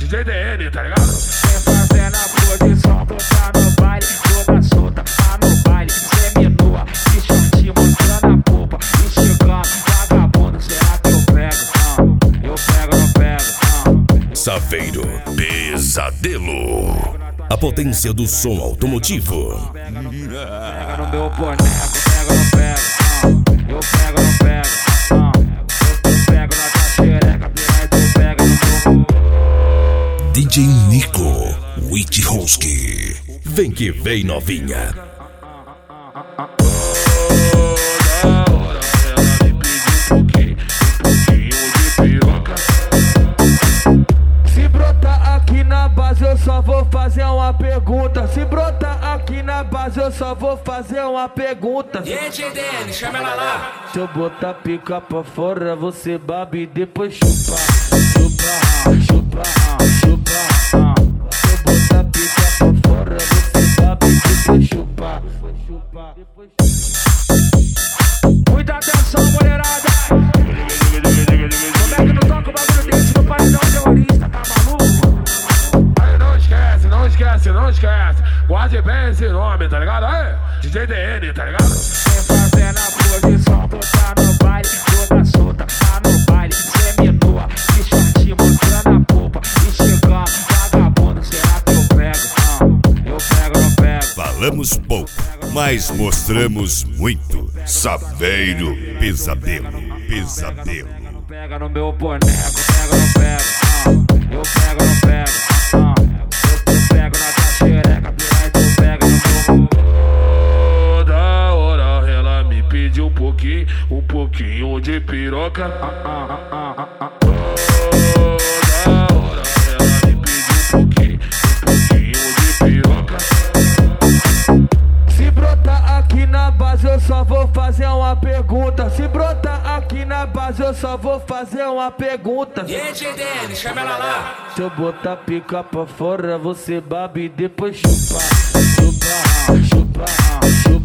DJ DN, tá ligado? Vem fazendo a posição, botar no baile, toda solta, tá no baile, seminua, de shortinho mostrando a polpa, e chegando, vagabundo, será que eu pego? Eu pego, não pego, Saveiro Pesadelo, a potência do som automotivo. Pega no meu boneco, pega, não pega, eu pego, não pego, eu pego na tua xereca, piranha, tu pega no meu. DJ Nico Witchowski, vem que vem novinha. Se brotar aqui na base eu só vou fazer uma pergunta. Se brotar aqui na base eu só vou fazer uma pergunta. E aí, JDN, chama ela lá. Se eu botar pica pra fora, você babe e depois chupa. Chupa, chupa, chupa. Se eu botar pica pra fora, você babe e depois chupa. Muita atenção, mulherada. Como é que não toca o bagulho desse no paredão terrorista, tá maluco? Aí não esquece, não esquece, não esquece. Guarde bem esse nome, tá ligado? Aí, DJ DN, tá ligado? Vem fazendo a posição, botar no baile, toda solta, tá no baile, seminua, de shortinho mostrando a polpa, e chegando, vagabundo, será que eu pego? Eu pego, não pego. Falamos pouco, mas mostramos muito. Saveiro Pesadelo, Pesadelo. Pega no meu boneco, pega, não pega, eu pego, não pego, eu pego na tua xereca, piranha, tu pega no meu. Toda hora ela me pediu um pouquinho de piroca. Toda hora ela me pediu um pouquinho de piroca. Se brotar aqui na base eu só vou fazer uma pergunta. Se brotar aqui na base eu só vou fazer uma pergunta. E aí, JDN, chama ela lá. Se eu botar pica pra fora, você babe e depois chupa. Chupa, chupa, chupa.